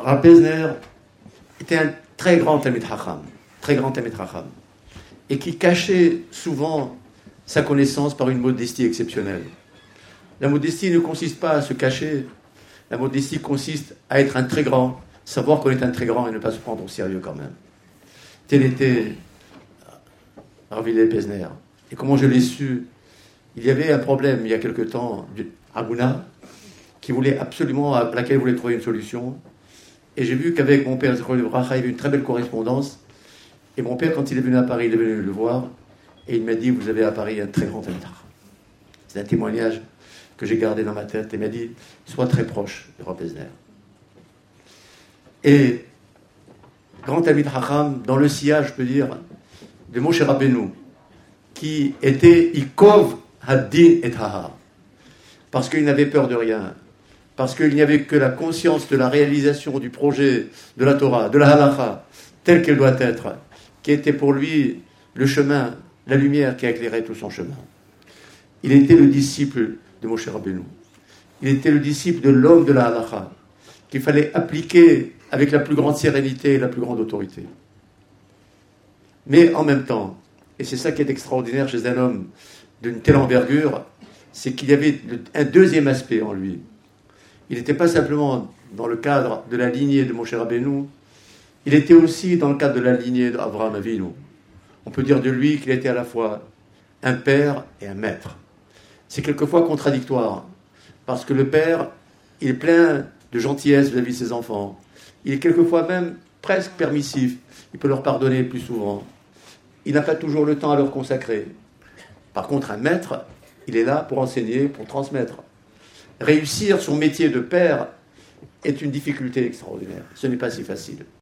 Rav Pesner était un très grand Talmid Chacham, et qui cachait souvent sa connaissance par une modestie exceptionnelle. La modestie ne consiste pas à se cacher, la modestie consiste à être un très grand, savoir qu'on est un très grand et ne pas se prendre au sérieux quand même. Tel était Rav Hillel Pesner. Et comment je l'ai su? Il y avait un problème il y a quelque temps, Aguna, qui voulait absolument, à laquelle il voulait trouver une solution. Et j'ai vu qu'avec mon père, il y avait une très belle correspondance. Et mon père, quand il est venu à Paris, il est venu le voir. Et il m'a dit, vous avez à Paris un très grand Talmid Chacham. C'est un témoignage que j'ai gardé dans ma tête. Et il m'a dit, sois très proche de Rav Pesner. Et grand Talmid Chacham, dans le sillage, je peux dire, de Moshe Rabbeinu, qui était Ikov Haddin et Tahar. Parce qu'il n'avait peur de rien. Parce qu'il n'y avait que la conscience de la réalisation du projet de la Torah, de la Halacha, telle qu'elle doit être, qui était pour lui le chemin, la lumière qui éclairait tout son chemin. Il était le disciple de Moshe Rabbeinu. Il était le disciple de l'homme de la Halacha, qu'il fallait appliquer avec la plus grande sérénité et la plus grande autorité. Mais en même temps, et c'est ça qui est extraordinaire chez un homme d'une telle envergure, c'est qu'il y avait un deuxième aspect en lui. Il n'était pas simplement dans le cadre de la lignée de Moshe Rabbeinu, il était aussi dans le cadre de la lignée d'Avraham Avinu. On peut dire de lui qu'il était à la fois un père et un maître. C'est quelquefois contradictoire, parce que le père, il est plein de gentillesse vis-à-vis de ses enfants. Il est quelquefois même presque permissif. Il peut leur pardonner plus souvent. Il n'a pas toujours le temps à leur consacrer. Par contre, un maître, il est là pour enseigner, pour transmettre. Réussir son métier de père est une difficulté extraordinaire. Ce n'est pas si facile.